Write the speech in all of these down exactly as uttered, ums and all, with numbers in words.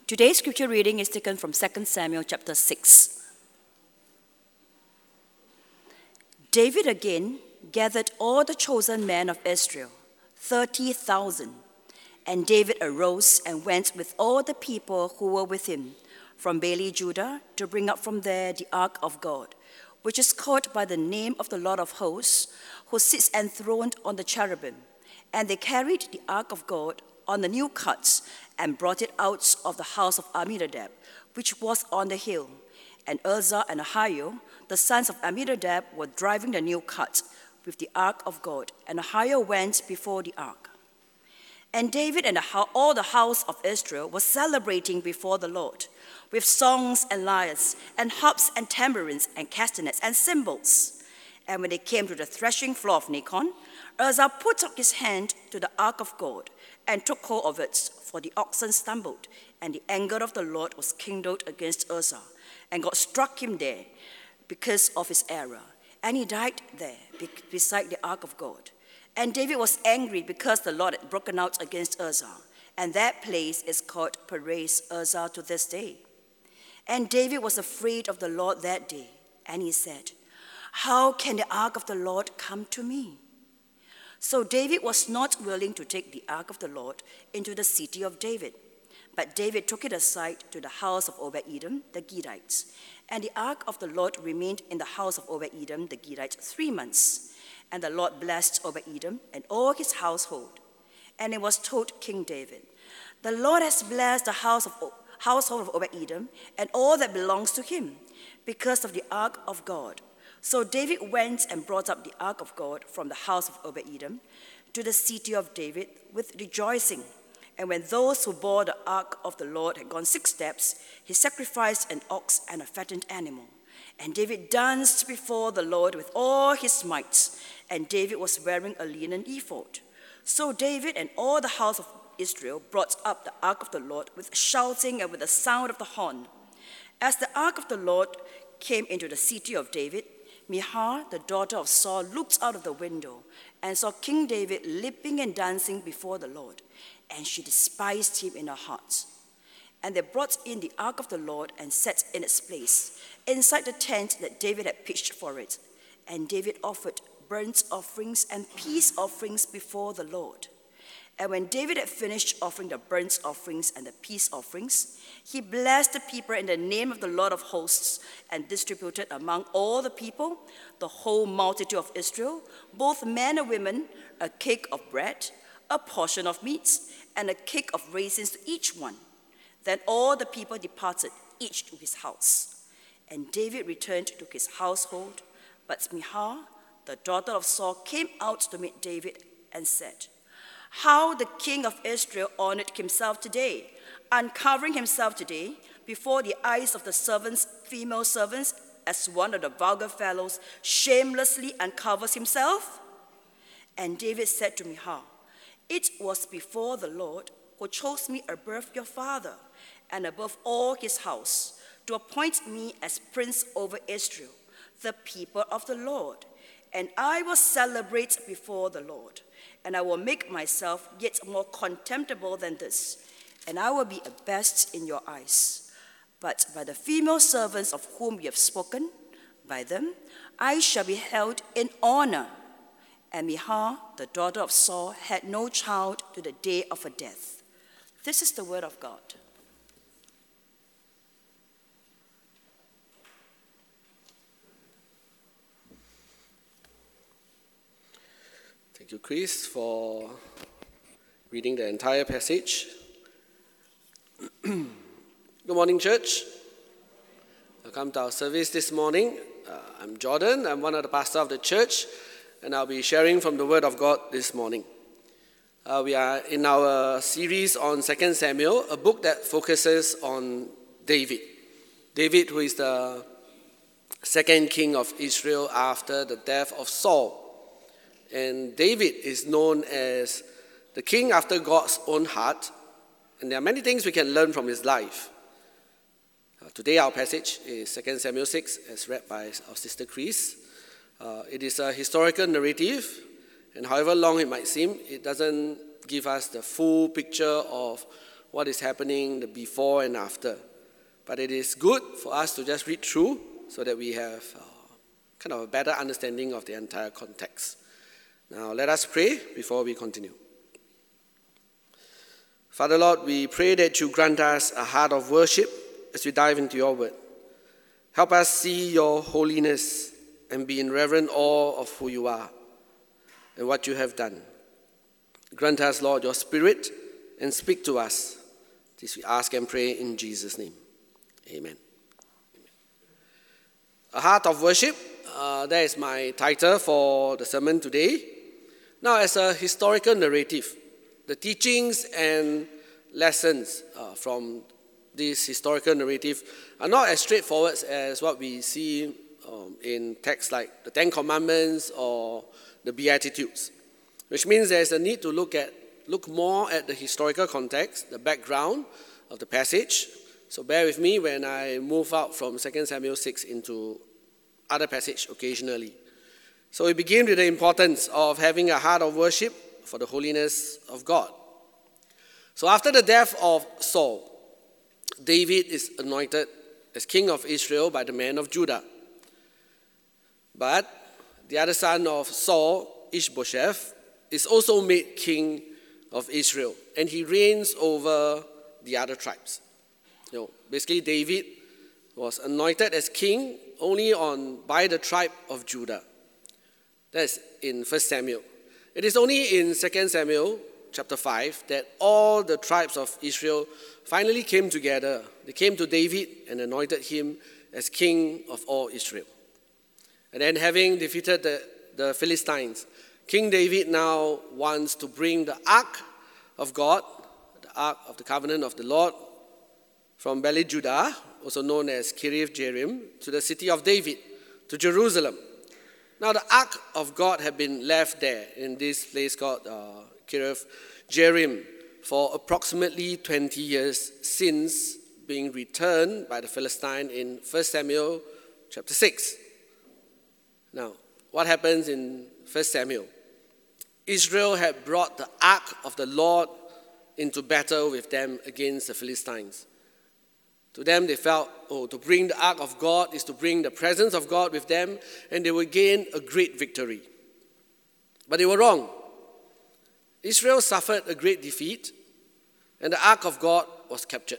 Today's scripture reading is taken from Second Samuel chapter six. David again gathered all the chosen men of Israel, thirty thousand. And David arose and went with all the people who were with him from Baale, Judah, to bring up from there the ark of God, which is called by the name of the Lord of hosts, who sits enthroned on the cherubim. And they carried the ark of God on the new carts and brought it out of the house of Amminadab, which was on the hill. And Uzzah and Ahio, the sons of Amminadab, were driving the new cart with the ark of God, and Ahio went before the ark. And David and all the house of Israel were celebrating before the Lord with songs and lyres and harps and tambourines and castanets and cymbals. And when they came to the threshing floor of Nacon, Uzzah put up his hand to the ark of God and took hold of it, for the oxen stumbled, and the anger of the Lord was kindled against Uzzah, and God struck him there because of his error. And he died there beside the ark of God. And David was angry because the Lord had broken out against Uzzah, and that place is called Perez Uzzah to this day. And David was afraid of the Lord that day, and he said, "How can the ark of the Lord come to me?" So David was not willing to take the ark of the Lord into the city of David, but David took it aside to the house of Obed-Edom the Gittite. And the ark of the Lord remained in the house of Obed-Edom the Gittite three months. And the Lord blessed Obed-Edom and all his household. And it was told King David, "The Lord has blessed the house of, household of Obed-Edom and all that belongs to him, because of the ark of God." So David went and brought up the ark of God from the house of Obed-Edom to the city of David with rejoicing. And when those who bore the ark of the Lord had gone six steps, he sacrificed an ox and a fattened animal. And David danced before the Lord with all his might, and David was wearing a linen ephod. So David and all the house of Israel brought up the ark of the Lord with shouting and with the sound of the horn. As the ark of the Lord came into the city of David, Michal, the daughter of Saul, looked out of the window and saw King David leaping and dancing before the Lord, and she despised him in her heart. And they brought in the ark of the Lord and set in its place, inside the tent that David had pitched for it. And David offered burnt offerings and peace offerings before the Lord. And when David had finished offering the burnt offerings and the peace offerings, he blessed the people in the name of the Lord of hosts and distributed among all the people, the whole multitude of Israel, both men and women, a cake of bread, a portion of meat, and a cake of raisins to each one. Then all the people departed, each to his house. And David returned to his household, but Michal, the daughter of Saul, came out to meet David and said, "How the king of Israel honored himself today, uncovering himself today before the eyes of the servants, female servants, as one of the vulgar fellows shamelessly uncovers himself?" And David said to Michal, "It was before the Lord who chose me above your father and above all his house, to appoint me as prince over Israel, the people of the Lord. And I will celebrate before the Lord, and I will make myself yet more contemptible than this, and I will be abased in your eyes. But by the female servants of whom you have spoken, by them I shall be held in honor." And Michal, the daughter of Saul, had no child to the day of her death. This is the word of God. Thank you, Chris, for reading the entire passage. Good morning, church. Welcome to our service this morning. Uh, I'm Jordan. I'm one of the pastors of the church, and I'll be sharing from the Word of God this morning. Uh, we are in our series on Second Samuel, a book that focuses on David. David, who is the second king of Israel after the death of Saul. And David is known as the king after God's own heart, and there are many things we can learn from his life. Uh, today our passage is Second Samuel six, as read by our sister Chris. Uh, it is a historical narrative, and however long it might seem, it doesn't give us the full picture of what is happening, the before and after. But it is good for us to just read through so that we have uh, kind of a better understanding of the entire context. Now let us pray before we continue. Father Lord, we pray that you grant us a heart of worship as we dive into your word. Help us see your holiness and be in reverent awe of who you are and what you have done. Grant us, Lord, your spirit and speak to us. This we ask and pray in Jesus' name. Amen. Amen. A heart of worship, uh, that is my title for the sermon today. Now, as a historical narrative, the teachings and lessons uh, from this historical narrative are not as straightforward as what we see um, in texts like the Ten Commandments or the Beatitudes, which means there's a need to look at look more at the historical context, the background of the passage. So bear with me when I move out from Second Samuel six into other passage occasionally. So we begin with the importance of having a heart of worship for the holiness of God. So after the death of Saul, David is anointed as king of Israel by the men of Judah. But the other son of Saul, Ishbosheth, is also made king of Israel, and he reigns over the other tribes. You know, basically, David was anointed as king only on by the tribe of Judah. That's in First Samuel. It is only in Second Samuel chapter five that all the tribes of Israel finally came together. They came to David and anointed him as king of all Israel. And then, having defeated the, the Philistines, King David now wants to bring the Ark of God, the Ark of the Covenant of the Lord, from Beli Judah, also known as Kiriath Jearim, to the city of David, to Jerusalem. Now the Ark of God had been left there in this place called uh, Kiriath Jearim for approximately twenty years since being returned by the Philistine in First Samuel chapter six. Now, what happens in First Samuel? Israel had brought the Ark of the Lord into battle with them against the Philistines. To them, they felt, oh, to bring the Ark of God is to bring the presence of God with them, and they would gain a great victory. But they were wrong. Israel suffered a great defeat, and the Ark of God was captured.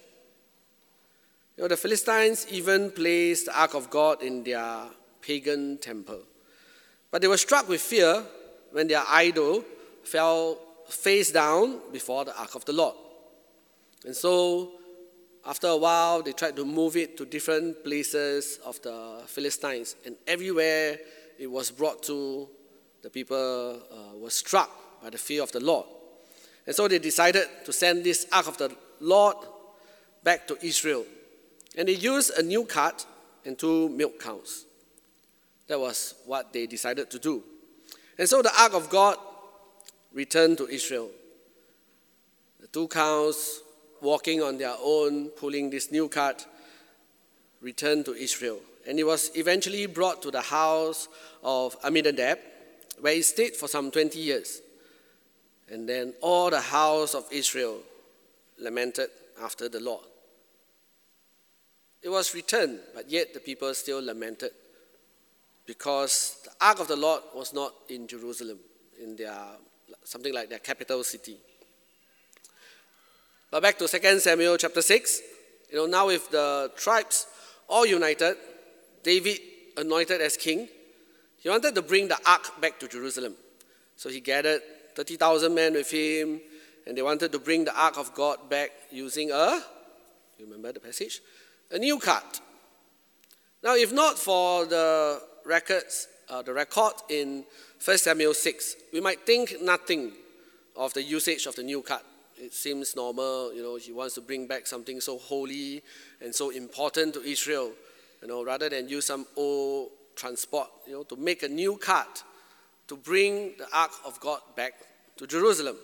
You know, the Philistines even placed the Ark of God in their pagan temple. But they were struck with fear when their idol fell face down before the Ark of the Lord. And so, after a while, they tried to move it to different places of the Philistines. And everywhere it was brought to, the people uh, were struck by the fear of the Lord. And so they decided to send this Ark of the Lord back to Israel. And they used a new cart and two milk cows. That was what they decided to do. And so the Ark of God returned to Israel. The two cows, walking on their own, pulling this new cart, returned to Israel. And it was eventually brought to the house of Amminadab, where it stayed for some twenty years. And then all the house of Israel lamented after the Lord. It was returned, but yet the people still lamented because the Ark of the Lord was not in Jerusalem, in their something like their capital city. But back to Second Samuel chapter six, you know, now with the tribes all united, David anointed as king, he wanted to bring the ark back to Jerusalem. So he gathered thirty thousand men with him, and they wanted to bring the ark of God back using a, you remember the passage? A new cart. Now, if not for the records, uh, the record in First Samuel six, we might think nothing of the usage of the new cart. It seems normal, you know, he wants to bring back something so holy and so important to Israel, you know, rather than use some old transport, you know, to make a new cart to bring the Ark of God back to Jerusalem.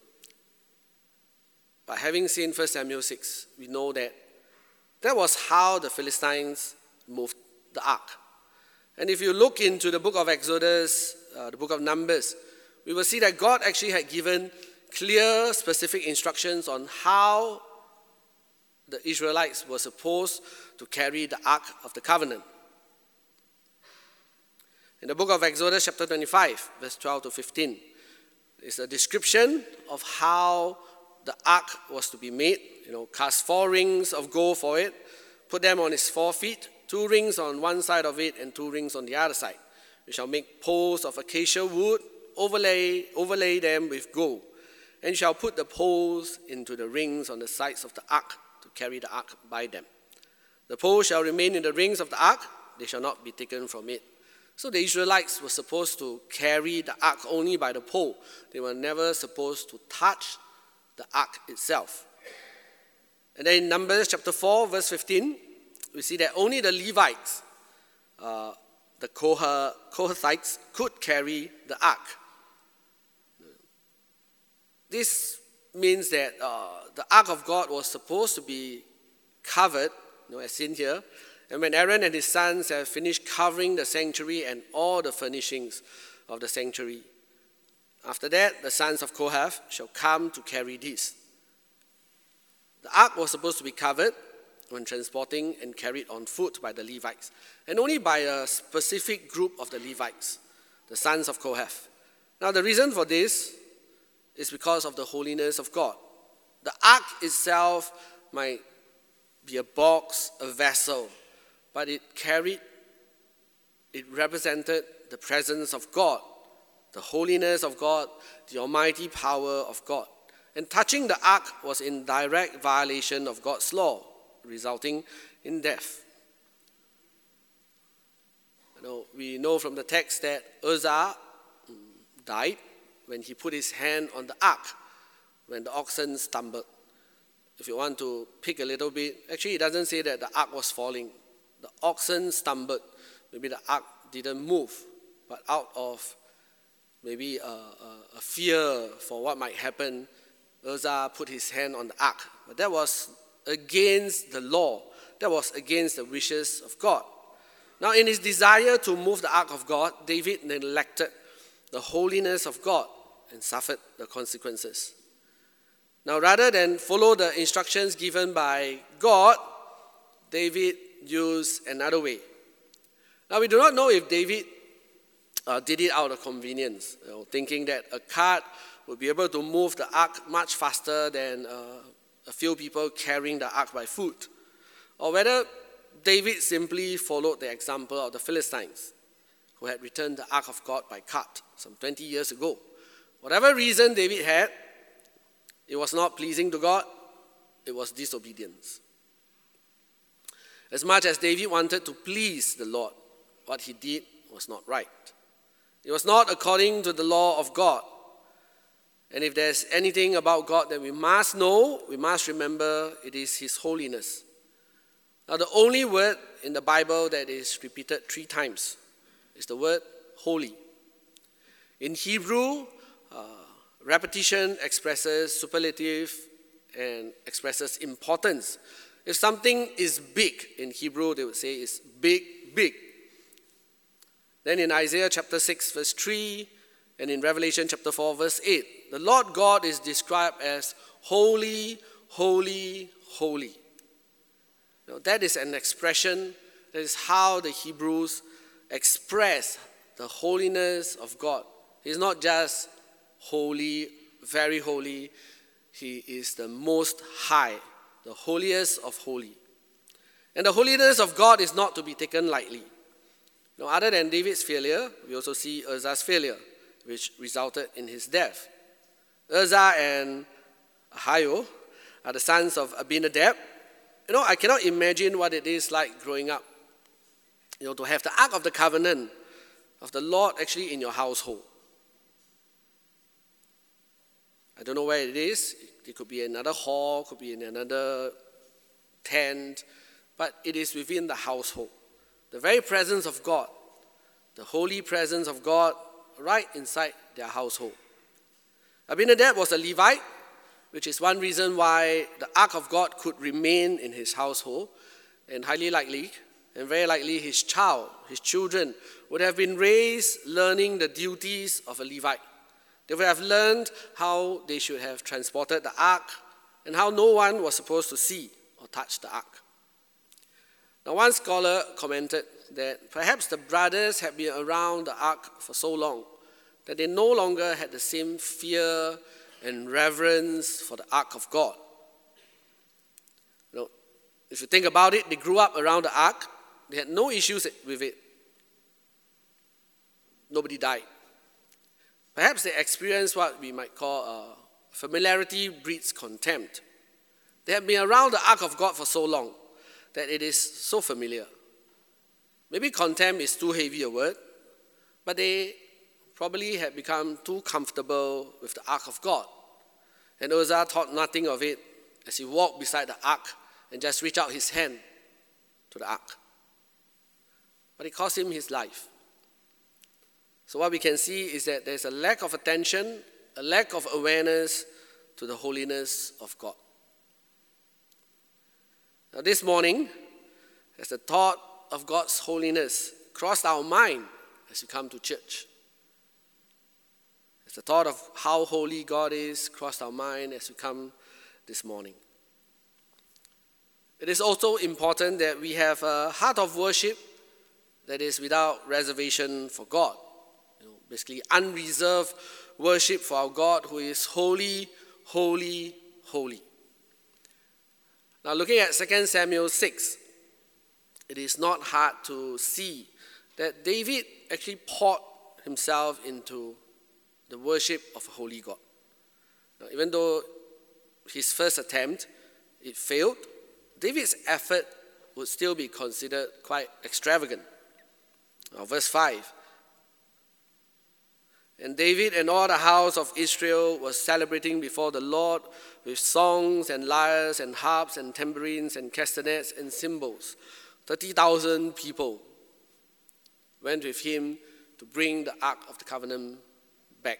But having seen First Samuel six, we know that that was how the Philistines moved the Ark. And if you look into the book of Exodus, uh, the book of Numbers, we will see that God actually had given clear, specific instructions on how the Israelites were supposed to carry the Ark of the Covenant. In the book of Exodus, chapter twenty-five, verse twelve to fifteen, is a description of how the ark was to be made. You know, cast four rings of gold for it, put them on its four feet, two rings on one side of it and two rings on the other side. You shall make poles of acacia wood, overlay, overlay them with gold, and you shall put the poles into the rings on the sides of the ark to carry the ark by them. The poles shall remain in the rings of the ark, they shall not be taken from it. So the Israelites were supposed to carry the ark only by the pole. They were never supposed to touch the ark itself. And then in Numbers chapter four, verse fifteen, we see that only the Levites, uh, the Kohathites, could carry the ark. This means that uh, the ark of God was supposed to be covered, you know, as seen here. And when Aaron and his sons have finished covering the sanctuary and all the furnishings of the sanctuary, after that, the sons of Kohath shall come to carry this. The ark was supposed to be covered when transporting and carried on foot by the Levites, and only by a specific group of the Levites, the sons of Kohath. Now, the reason for this is because of the holiness of God. The ark itself might be a box, a vessel, but it carried, it represented the presence of God, the holiness of God, the almighty power of God. And touching the ark was in direct violation of God's law, resulting in death. You know, we know from the text that Uzzah died when he put his hand on the ark, when the oxen stumbled. If you want to pick a little bit, actually it doesn't say that the ark was falling. The oxen stumbled. Maybe the ark didn't move, but out of maybe a, a, a fear for what might happen, Uzzah put his hand on the ark. But that was against the law. That was against the wishes of God. Now, in his desire to move the ark of God, David neglected the holiness of God and suffered the consequences. Now, rather than follow the instructions given by God, David used another way. Now, we do not know if David uh, did it out of convenience, you know, thinking that a cart would be able to move the ark much faster than uh, a few people carrying the ark by foot, or whether David simply followed the example of the Philistines, who had returned the ark of God by cart some twenty years ago. Whatever reason David had, it was not pleasing to God, it was disobedience. As much as David wanted to please the Lord, what he did was not right. It was not according to the law of God. And if there's anything about God that we must know, we must remember it is His holiness. Now, the only word in the Bible that is repeated three times is the word holy. In Hebrew, uh, repetition expresses superlative and expresses importance. If something is big, in Hebrew they would say it's big, big. Then in Isaiah chapter six, verse three, and in Revelation chapter four, verse eight, the Lord God is described as holy, holy, holy. Now, that is an expression, that is how the Hebrews express the holiness of God. He's not just holy, very holy, He is the most high, the holiest of holy. And the holiness of God is not to be taken lightly. Now, other than David's failure, we also see Uzzah's failure, which resulted in his death. Uzzah and Ahio are the sons of Abinadab. You know, I cannot imagine what it is like growing up, you know, to have the Ark of the Covenant of the Lord actually in your household. I don't know where it is. It could be another hall, could be in another tent, but it is within the household. The very presence of God, the holy presence of God right inside their household. Abinadab was a Levite, which is one reason why the Ark of God could remain in his household, and highly likely, and very likely his child, his children, would have been raised learning the duties of a Levite. They would have learned how they should have transported the ark and how no one was supposed to see or touch the ark. Now, one scholar commented that perhaps the brothers had been around the ark for so long that they no longer had the same fear and reverence for the ark of God. You know, if you think about it, they grew up around the ark. They had no issues with it. Nobody died. Perhaps they experienced what we might call uh, familiarity breeds contempt. They have been around the ark of God for so long that it is so familiar. Maybe contempt is too heavy a word, but they probably had become too comfortable with the ark of God. And Uzzah thought nothing of it as he walked beside the ark and just reached out his hand to the ark. But it cost him his life. So what we can see is that there's a lack of attention, a lack of awareness to the holiness of God. Now this morning, as the thought of God's holiness crossed our mind as we come to church, as the thought of how holy God is crossed our mind as we come this morning. It is also important that we have a heart of worship that is without reservation for God. You know, basically unreserved worship for our God who is holy, holy, holy. Now looking at Second Samuel six, it is not hard to see that David actually poured himself into the worship of a holy God. Now, even though his first attempt, it failed, David's effort would still be considered quite extravagant. Now, verse five. And David and all the house of Israel was celebrating before the Lord with songs and lyres and harps and tambourines and castanets and cymbals. thirty thousand people went with him to bring the Ark of the Covenant back.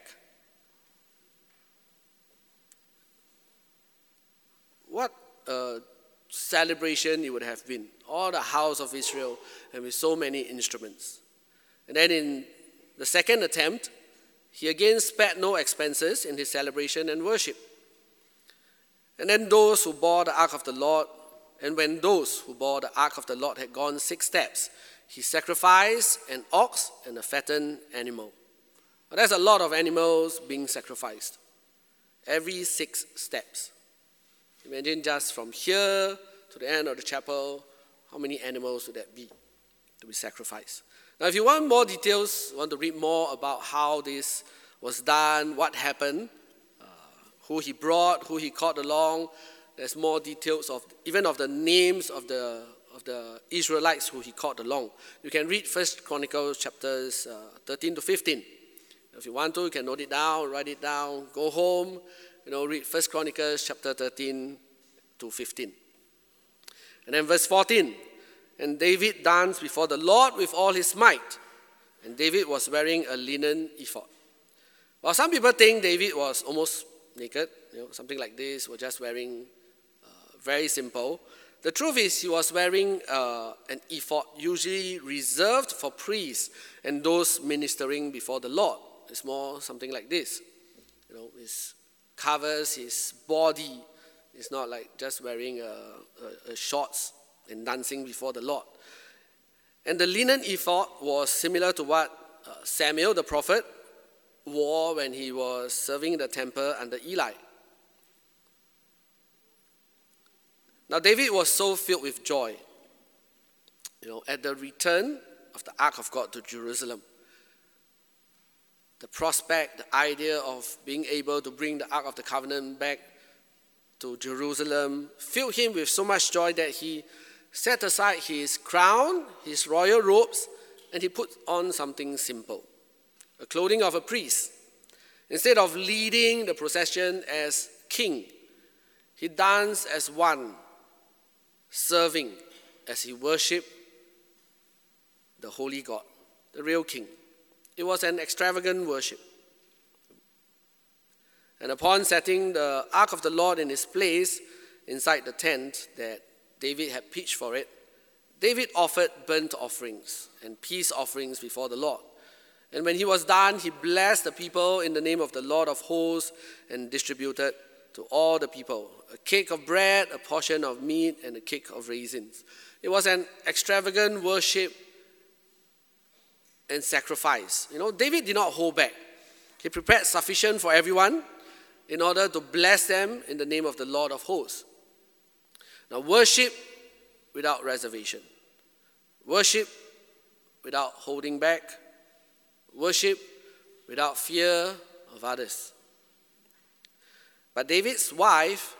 What a celebration it would have been. All the house of Israel and with so many instruments. And then in the second attempt, he again spared no expenses in his celebration and worship. And then those who bore the Ark of the Lord, and when those who bore the Ark of the Lord had gone six steps, he sacrificed an ox and a fattened animal. Now, there's a lot of animals being sacrificed every six steps. Imagine just from here to the end of the chapel, how many animals would that be to be sacrificed? Now, if you want more details, want to read more about how this was done, what happened, uh, who he brought, who he called along, there's more details of even of the names of the of the Israelites who he called along. You can read First Chronicles chapters uh, thirteen to fifteen. If you want to, you can note it down, write it down, go home, you know, read First Chronicles chapter thirteen to fifteen. And then verse fourteen. And David danced before the Lord with all his might. And David was wearing a linen ephod. Well, some people think David was almost naked, you know, something like this, or just wearing uh, very simple. The truth is he was wearing uh, an ephod usually reserved for priests and those ministering before the Lord. It's more something like this. You know, it covers his body. It's not like just wearing a, a, a shorts and dancing before the Lord. And the linen ephod was similar to what uh, Samuel the prophet wore when he was serving in the temple under Eli. Now David was so filled with joy, you know, at the return of the Ark of God to Jerusalem. The prospect, the idea of being able to bring the Ark of the Covenant back to Jerusalem filled him with so much joy that he set aside his crown, his royal robes, and he put on something simple, a clothing of a priest. Instead of leading the procession as king, he danced as one, serving as he worshipped the holy God, the real king. It was an extravagant worship. And upon setting the Ark of the Lord in its place inside the tent that David had pitched for it, David offered burnt offerings and peace offerings before the Lord. And when he was done, he blessed the people in the name of the Lord of hosts and distributed to all the people. A cake of bread, a portion of meat, and a cake of raisins. It was an extravagant worship and sacrifice. You know, David did not hold back. He prepared sufficient for everyone in order to bless them in the name of the Lord of hosts. Now, worship without reservation. Worship without holding back. Worship without fear of others. But David's wife,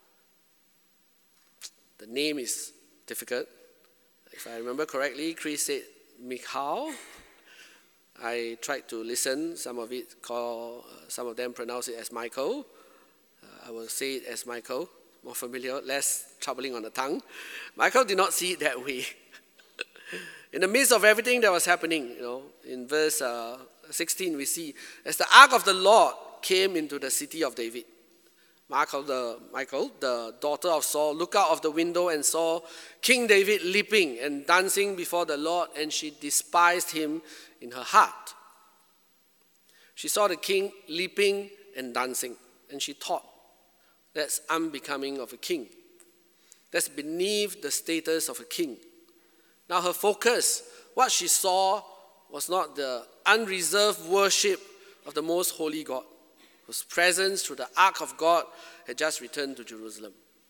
the name is difficult. If I remember correctly, Chris said Michal. I tried to listen. Some of it call, uh, some of them pronounce it as Michael. Uh, I will say it as Michael, more familiar, less troubling on the tongue. Michael did not see it that way. In the midst of everything that was happening, you know, in verse uh, sixteen, we see as the ark of the Lord came into the city of David. Michael the, Michael, the daughter of Saul, looked out of the window and saw King David leaping and dancing before the Lord, and she despised him in her heart. She saw the king leaping and dancing, and she thought, that's unbecoming of a king. That's beneath the status of a king. Now her focus, what she saw, was not the unreserved worship of the most holy God, whose presence through the ark of God had just returned to Jerusalem.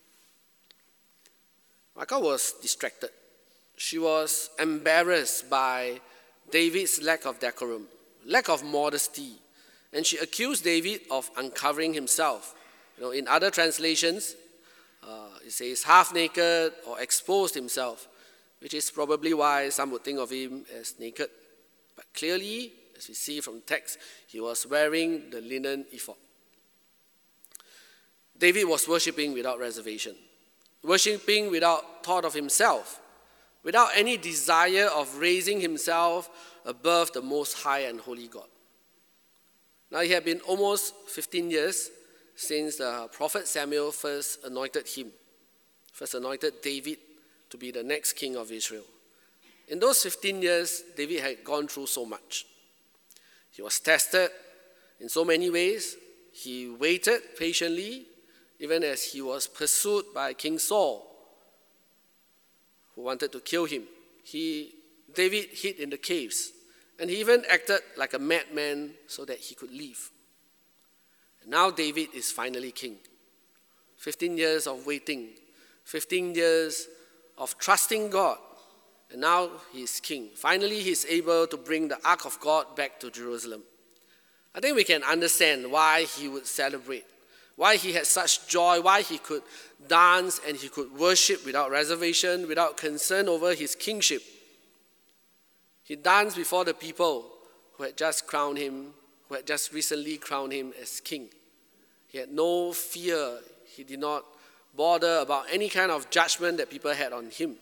Michal was distracted. She was embarrassed by David's lack of decorum, lack of modesty, and she accused David of uncovering himself. You know, in other translations, uh, it says half naked or exposed himself, which is probably why some would think of him as naked. But clearly, as we see from the text, he was wearing the linen ephod. David was worshipping without reservation, worshipping without thought of himself, without any desire of raising himself above the most high and holy God. Now, it had been almost fifteen years since the prophet Samuel first anointed him, first anointed David to be the next king of Israel. In those fifteen years, David had gone through so much. He was tested in so many ways. He waited patiently, even as he was pursued by King Saul, who wanted to kill him. He, David hid in the caves, and he even acted like a madman so that he could leave. And now David is finally king. fifteen years of waiting, fifteen years of trusting God, and now he is king. Finally, he is able to bring the ark of God back to Jerusalem. I think we can understand why he would celebrate, why he had such joy, why he could dance and he could worship without reservation, without concern over his kingship. He danced before the people who had just crowned him, who had just recently crowned him as king. He had no fear. He did not bother about any kind of judgment that people had on him.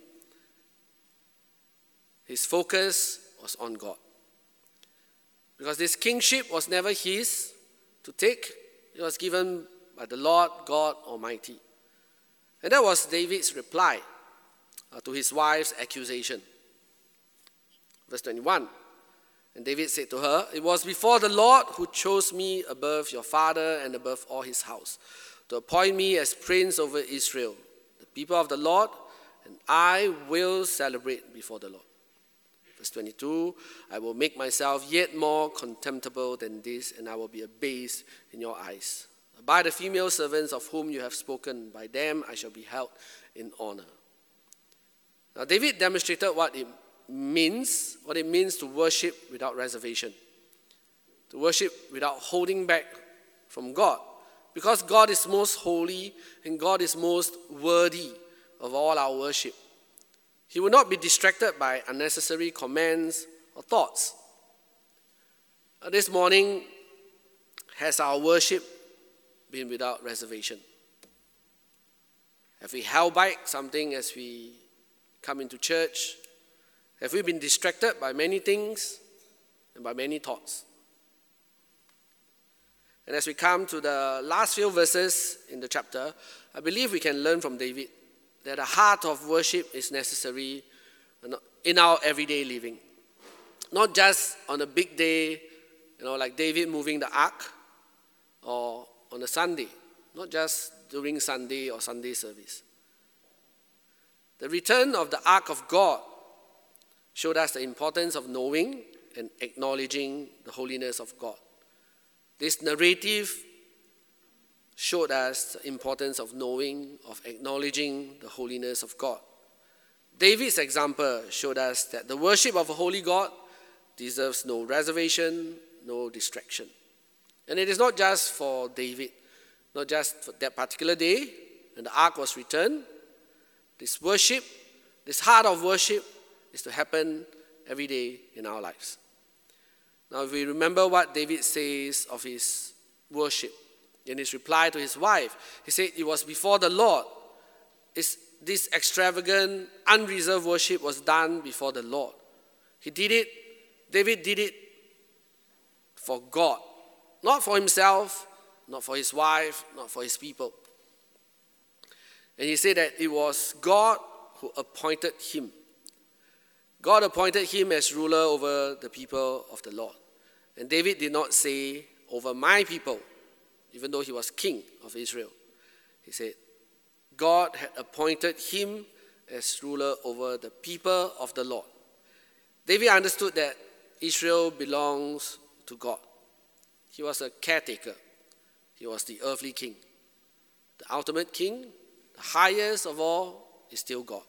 His focus was on God. Because this kingship was never his to take. It was given by the Lord God Almighty. And that was David's reply uh, to his wife's accusation. Verse twenty-one, and David said to her, "It was before the Lord who chose me above your father and above all his house, to appoint me as prince over Israel, the people of the Lord, and I will celebrate before the Lord." Verse twenty-two, "I will make myself yet more contemptible than this, and I will be abased in your eyes. By the female servants of whom you have spoken, by them I shall be held in honor." Now David demonstrated what it means, what it means to worship without reservation, to worship without holding back from God, because God is most holy and God is most worthy of all our worship. He will not be distracted by unnecessary comments or thoughts. Uh, this morning, has our worship been without reservation? Have we held back something as we come into church? Have we been distracted by many things and by many thoughts? And as we come to the last few verses in the chapter, I believe we can learn from David that a heart of worship is necessary in our everyday living. Not just on a big day, you know, like David moving the ark, or on a Sunday. not just during Sunday or Sunday service. The return of the Ark of God showed us the importance of knowing and acknowledging the holiness of God. This narrative showed us the importance of knowing, of acknowledging the holiness of God. David's example showed us that the worship of a holy God deserves no reservation, no distraction. And it is not just for David, not just for that particular day when the ark was returned. This worship, this heart of worship is to happen every day in our lives. Now, if we remember what David says of his worship, in his reply to his wife, he said it was before the Lord. It's, this extravagant, unreserved worship was done before the Lord. He did it, David did it for God, not for himself, not for his wife, not for his people. And he said that it was God who appointed him. God appointed him as ruler over the people of the Lord. And David did not say, over my people, even though he was king of Israel. He said, God had appointed him as ruler over the people of the Lord. David understood that Israel belongs to God. He was a caretaker. He was the earthly king. The ultimate king, the highest of all, is still God.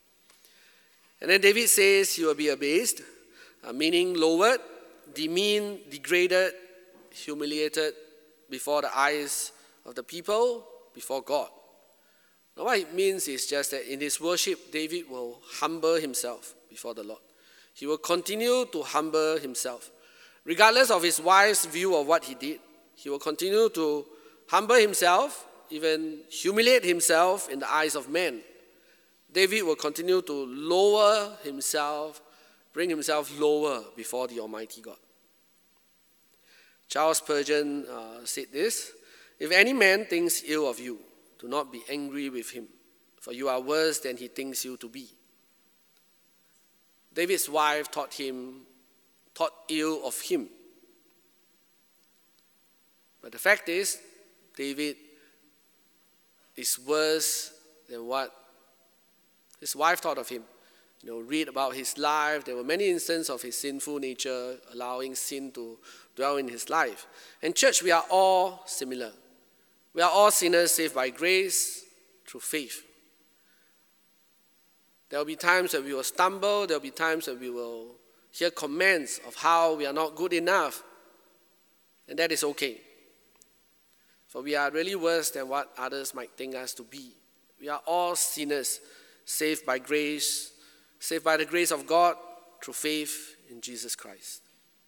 And then David says he will be abased, uh, meaning lowered, demeaned, degraded, humiliated before the eyes of the people, before God. Now what it means is just that in his worship, David will humble himself before the Lord. He will continue to humble himself. Regardless of his wife's view of what he did, he will continue to humble himself, even humiliate himself in the eyes of men. David will continue to lower himself, bring himself lower before the Almighty God. Charles Spurgeon uh, said this, if any man thinks ill of you, do not be angry with him, for you are worse than he thinks you to be. David's wife taught him, thought ill of him. But the fact is, David is worse than what his wife thought of him. You know, read about his life. There were many instances of his sinful nature, allowing sin to dwell in his life. And church, we are all similar. We are all sinners saved by grace through faith. There will be times that we will stumble. There will be times that we will hear comments of how we are not good enough. And that is okay. For we are really worse than what others might think us to be. We are all sinners saved by grace, saved by the grace of God through faith in Jesus Christ.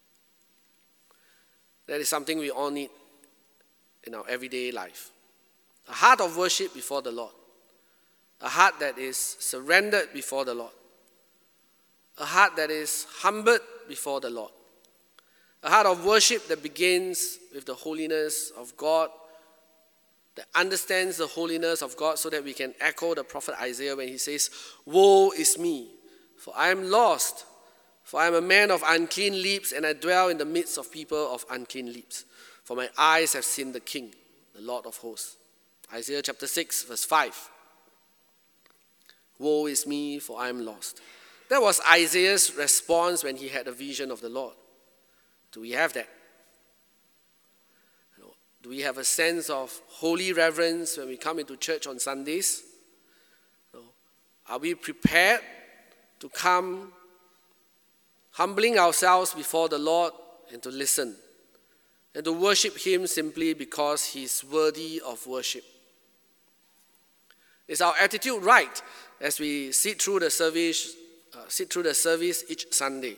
That is something we all need in our everyday life. A heart of worship before the Lord. A heart that is surrendered before the Lord. A heart that is humbled before the Lord. A heart of worship that begins with the holiness of God, that understands the holiness of God so that we can echo the prophet Isaiah when he says, woe is me, for I am lost, for I am a man of unclean lips, and I dwell in the midst of people of unclean lips. For my eyes have seen the King, the Lord of hosts. Isaiah chapter six, verse five. Woe is me, for I am lost. That was Isaiah's response when he had a vision of the Lord. Do we have that? Do we have a sense of holy reverence when we come into church on Sundays? Are we prepared to come humbling ourselves before the Lord and to listen and to worship him simply because he's worthy of worship? Is our attitude right as we sit through the service, uh, sit through the service each Sunday?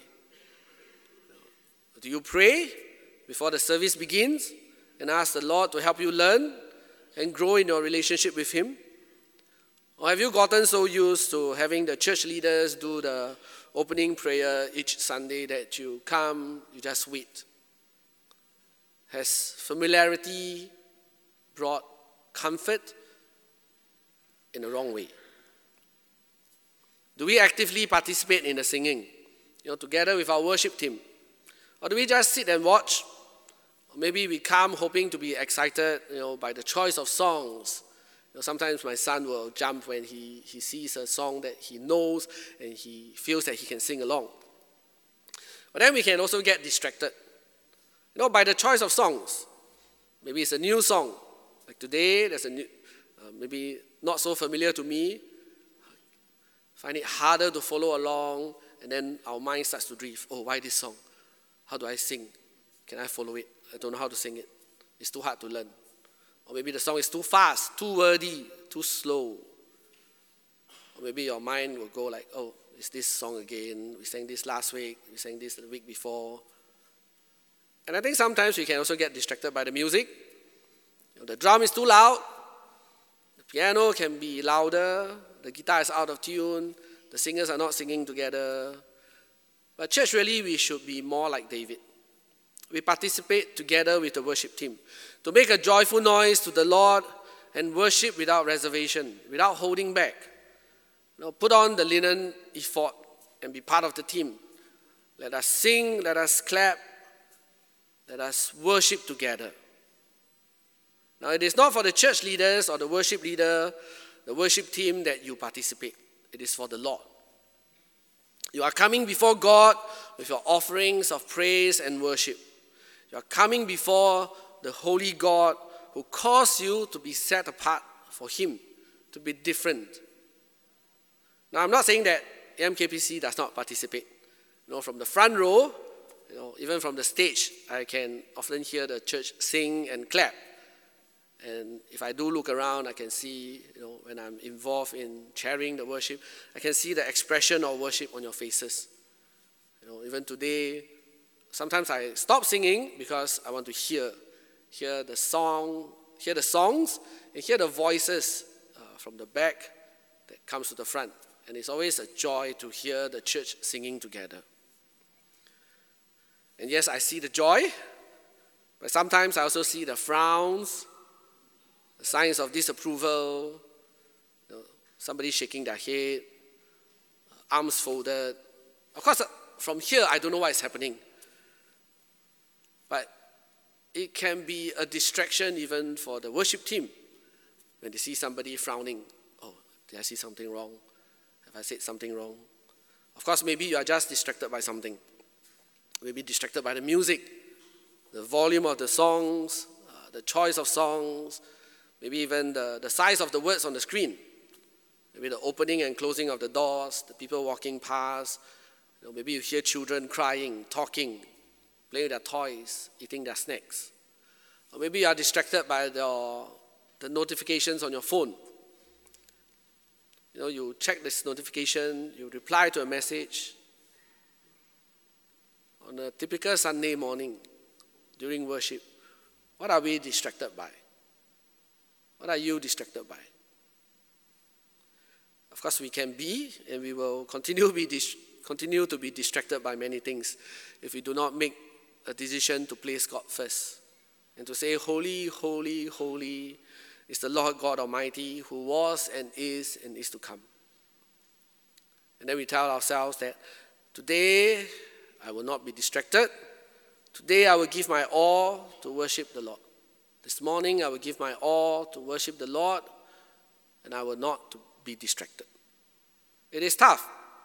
Do you pray before the service begins and ask the Lord to help you learn and grow in your relationship with him? Or have you gotten so used to having the church leaders do the opening prayer each Sunday that you come, you just wait? Has familiarity brought comfort in the wrong way? Do we actively participate in the singing, you know, together with our worship team? Or do we just sit and watch? Or maybe we come hoping to be excited, you know, by the choice of songs. You know, sometimes my son will jump when he, he sees a song that he knows and he feels that he can sing along. But then we can also get distracted, you know, by the choice of songs. Maybe it's a new song. Like today, there's a new, uh, maybe not so familiar to me. Find it harder to follow along, and then our mind starts to drift. Oh, why this song? How do I sing? Can I follow it? I don't know how to sing it. It's too hard to learn. Or maybe the song is too fast, too wordy, too slow. Or maybe your mind will go like, oh, it's this song again. We sang this last week. We sang this the week before. And I think sometimes we can also get distracted by the music. You know, the drum is too loud. The piano can be louder. The guitar is out of tune. The singers are not singing together. But church, really, we should be more like David. We participate together with the worship team to make a joyful noise to the Lord and worship without reservation, without holding back. You know, put on the linen ephod and be part of the team. Let us sing, let us clap, let us worship together. Now, it is not for the church leaders or the worship leader, the worship team that you participate. It is for the Lord. You are coming before God with your offerings of praise and worship. You are coming before the holy God who calls you to be set apart for Him, to be different. Now, I'm not saying that M K P C does not participate. You know, from the front row, you know, even from the stage, I can often hear the church sing and clap. And if I do look around, I can see, you know, when I'm involved in chairing the worship, I can see the expression of worship on your faces. You know, even today, sometimes I stop singing because I want to hear, hear the song, hear the songs, and hear the voices uh, from the back that comes to the front. And it's always a joy to hear the church singing together. And yes, I see the joy, but sometimes I also see the frowns, the signs of disapproval, you know, somebody shaking their head, arms folded. Of course, from here, I don't know what is happening. But it can be a distraction even for the worship team when they see somebody frowning. Oh, did I see something wrong? Have I said something wrong? Of course, maybe you are just distracted by something. Maybe distracted by the music, the volume of the songs, uh, the choice of songs, maybe even the, the size of the words on the screen. Maybe the opening and closing of the doors, the people walking past. You know, maybe you hear children crying, talking, playing with their toys, eating their snacks. Or maybe you are distracted by the, the notifications on your phone. You know, you check this notification, you reply to a message. On a typical Sunday morning during worship, what are we distracted by? What are you distracted by? Of course, we can be, and we will continue, be dis- continue to be distracted by many things if we do not make a decision to place God first and to say, holy, holy, holy is the Lord God Almighty who was and is and is to come. And then we tell ourselves that today I will not be distracted. Today I will give my all to worship the Lord. This morning I will give my all to worship the Lord, and I will not be distracted. It is tough.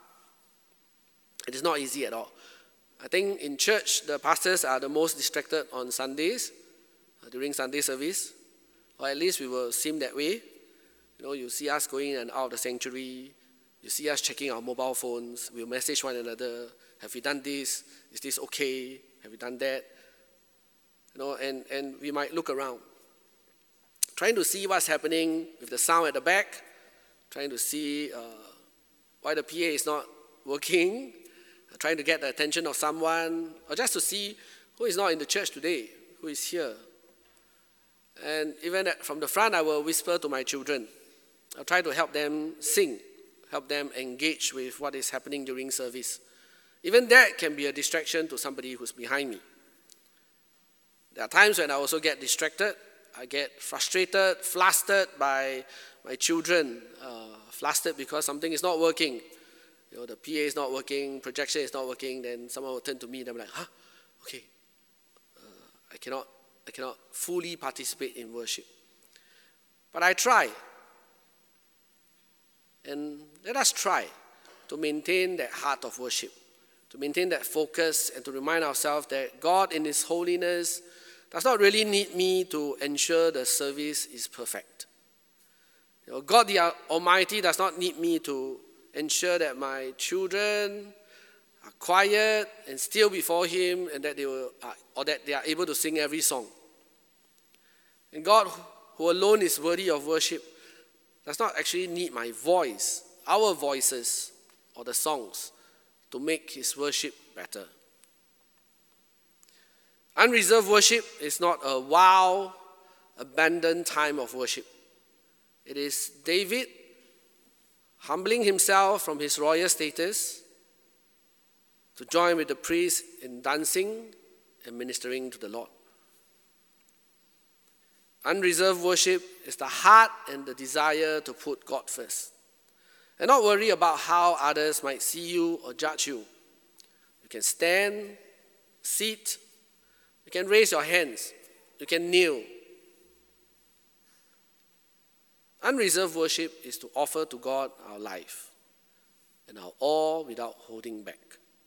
It is not easy at all. I think in church, the pastors are the most distracted on Sundays, uh, during Sunday service, or at least we will seem that way. You know, you see us going in and out of the sanctuary, you see us checking our mobile phones, we'll message one another, have we done this? Is this okay? Have we done that? You know, and, and we might look around, trying to see what's happening with the sound at the back, trying to see uh, why the P A is not working, trying to get the attention of someone, or just to see who is not in the church today, who is here. And even from the front, I will whisper to my children. I'll try to help them sing, help them engage with what is happening during service. Even that can be a distraction to somebody who's behind me. There are times when I also get distracted. I get frustrated, flustered by my children, uh, flustered because something is not working. You know, the P A is not working, projection is not working, then someone will turn to me and I'm like, huh, okay, uh, I cannot I cannot fully participate in worship. But I try. And let us try to maintain that heart of worship, to maintain that focus, and to remind ourselves that God in His holiness does not really need me to ensure the service is perfect. You know, God the Almighty does not need me to ensure that my children are quiet and still before Him, and that they will, uh, or that they are able to sing every song. And God, who alone is worthy of worship, does not actually need my voice, our voices, or the songs to make His worship better. Unreserved worship is not a wow, abandoned time of worship. It is David humbling himself from his royal status to join with the priests in dancing and ministering to the Lord. Unreserved worship is the heart and the desire to put God first, and not worry about how others might see you or judge you. You can stand, sit, you can raise your hands, you can kneel. Unreserved worship is to offer to God our life and our all without holding back.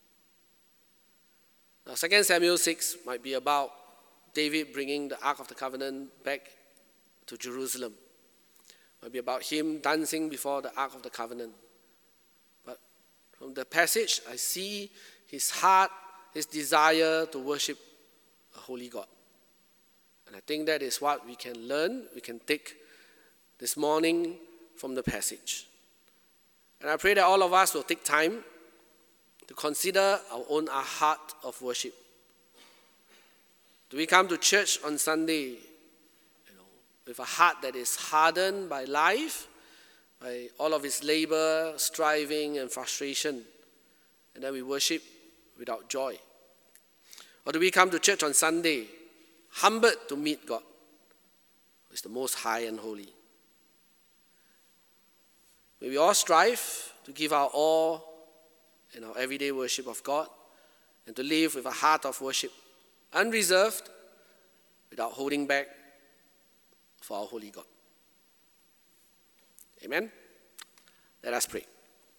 Now, Second Samuel six might be about David bringing the Ark of the Covenant back to Jerusalem. It might be about him dancing before the Ark of the Covenant. But from the passage, I see his heart, his desire to worship a holy God. And I think that is what we can learn, we can take this morning from the passage. And I pray that all of us will take time to consider our own heart of worship. Do we come to church on Sunday, you know, with a heart that is hardened by life, by all of its labor, striving, and frustration, and then we worship without joy? Or do we come to church on Sunday, humbled to meet God, who is the most high and holy? May we all strive to give our all in our everyday worship of God, and to live with a heart of worship, unreserved, without holding back, for our holy God. Amen? Let us pray.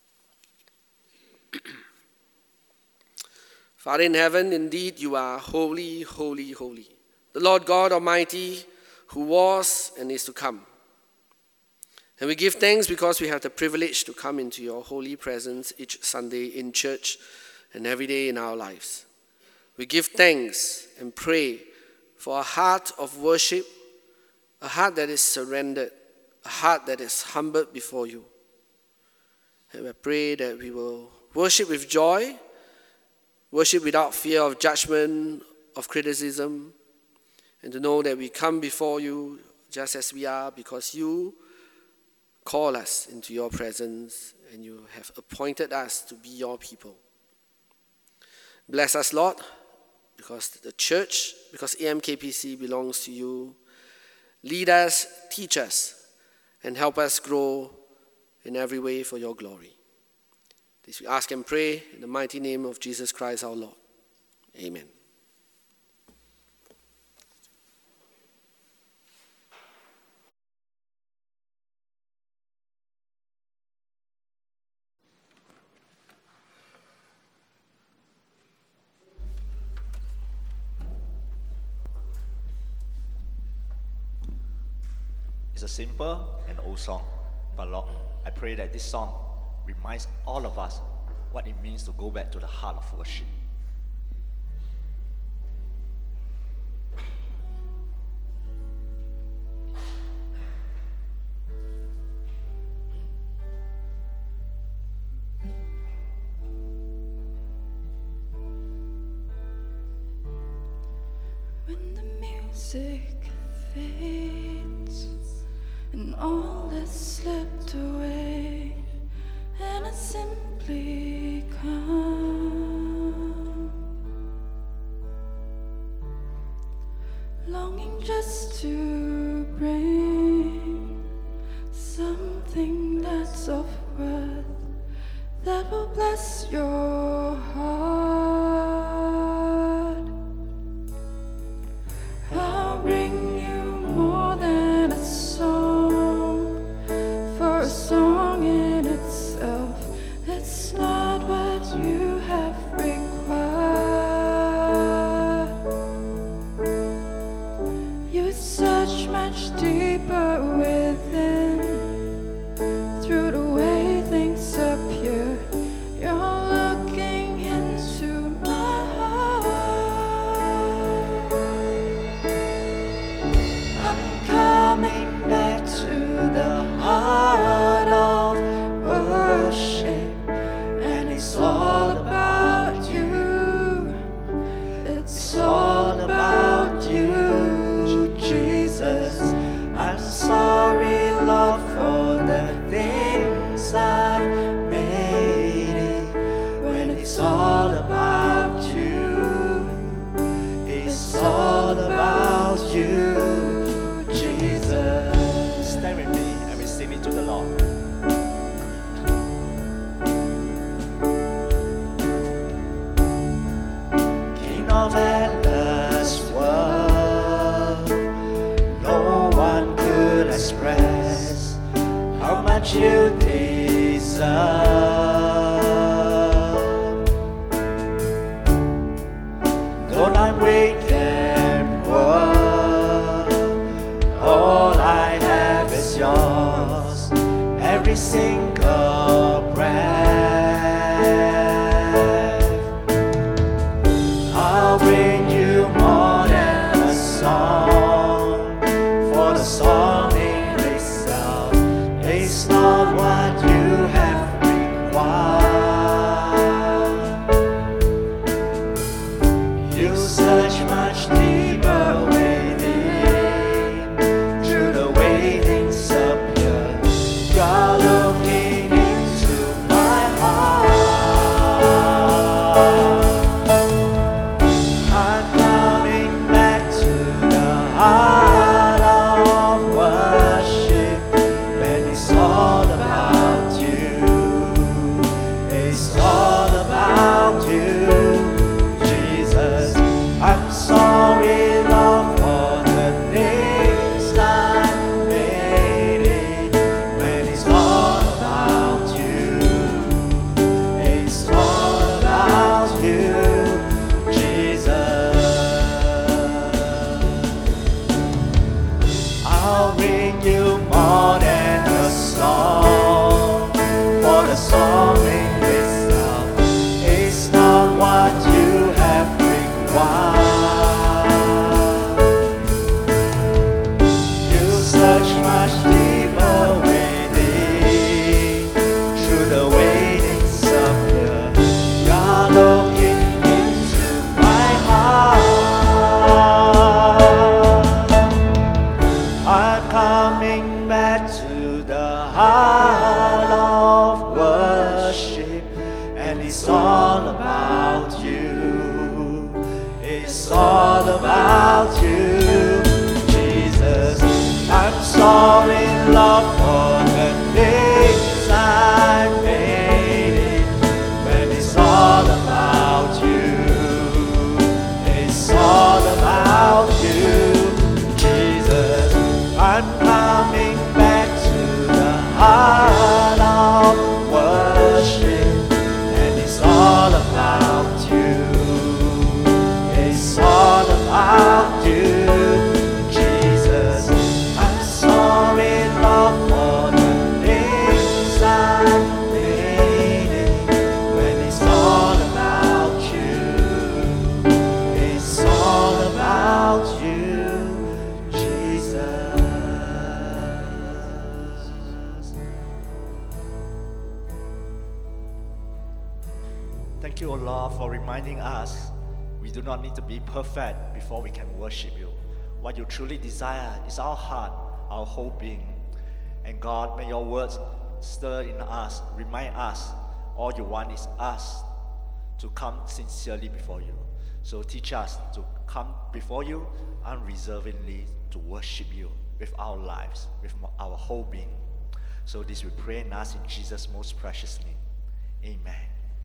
Father in heaven, indeed you are holy, holy, holy, the Lord God Almighty, who was and is to come. And we give thanks because we have the privilege to come into your holy presence each Sunday in church and every day in our lives. We give thanks and pray for a heart of worship, a heart that is surrendered, a heart that is humbled before you. And we pray that we will worship with joy, worship without fear of judgment, of criticism, and to know that we come before you just as we are because you call us into your presence, and you have appointed us to be your people. Bless us, Lord, because the church, because A M K P C belongs to you. Lead us, teach us, and help us grow in every way for your glory. This we ask and pray in the mighty name of Jesus Christ our Lord. Amen. It's a simple and old song, but Lord, I pray that this song reminds all of us what it means to go back to the heart of worship. When the music fades and all is slipped away, and I simply come, longing just to bring something that's of worth that will bless your heart. How how much you deserve. Though I'm weak and poor, all I have is yours, every single breath. I'll bring you more than a song, for the song in itself is not what you have required. You search much deeper within, through the way things appear. You're looking into my heart. I'm coming back to the heart of worship, when it's all about you. It's all about you, Jesus. I'm sorry, Lord, for the things I made it, when it's all about you. It's all about you, Jesus. I'll bring you more than a song, for the song in itself is not what you have required. You search much deeper within, through the waiting appear. You're looking into my heart. I'm coming back to the heart of worship, and it's all about you. It's all about you, Jesus. I'm sorry, Lord, for the things I made it, when it's all about you. It's all about you, Jesus. I'm coming back to the heart of worship, and it's all about you. It's all about you, Jesus. I'm sorry, Lord, for the things I made it, when it's all about you. It's all about you, Jesus. Thank you, O Lord, for reminding us we do not need to be perfect before we can worship you. What you truly desire is our heart, our whole being. And God, may your words stir in us, remind us all you want is us to come sincerely before you. So teach us to come before you unreservedly, to worship you with our lives, with our whole being. So this we pray and ask in Jesus' most precious name. Amen.